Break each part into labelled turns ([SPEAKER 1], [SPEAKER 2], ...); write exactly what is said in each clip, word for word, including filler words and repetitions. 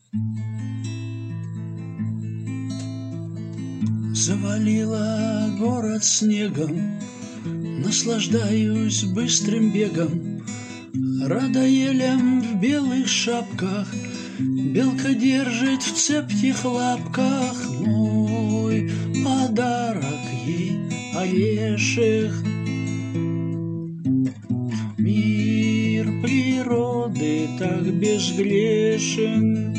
[SPEAKER 1] Завалила город снегом, наслаждаюсь быстрым бегом, радоелем в белых шапках, белка держит в цепких лапках мой подарок ей орешек. Мир природы так безгрешен.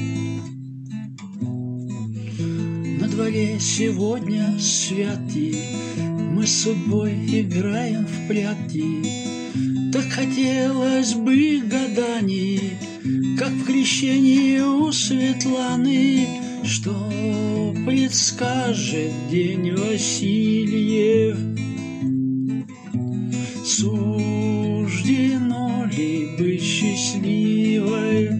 [SPEAKER 1] На дворе сегодня святый, мы с судьбой играем в прятки. Так хотелось бы гаданий, как в крещении у Светланы, что предскажет день Васильев. Суждено ли быть счастливой?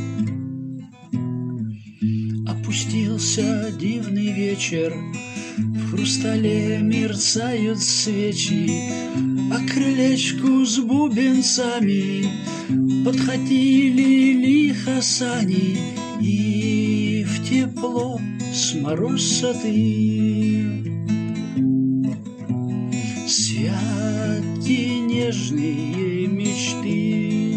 [SPEAKER 1] Опустился дивный вечер, в хрустале мерцают свечи, а крылечку с бубенцами подхватили лихо сани, и в тепло с морозоты святки нежные мечты.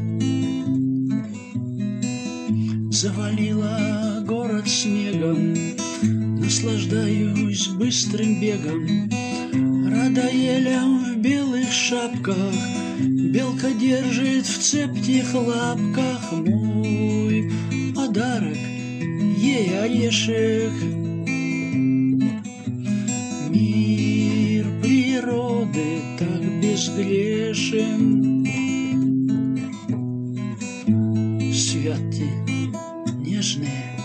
[SPEAKER 1] Завалила город снегом, наслаждаюсь быстрым бегом, радоелем в белых шапках, белка держит в цепких лапках мой подарок ей орешек. Мир природы так безгрешен. Святки нежные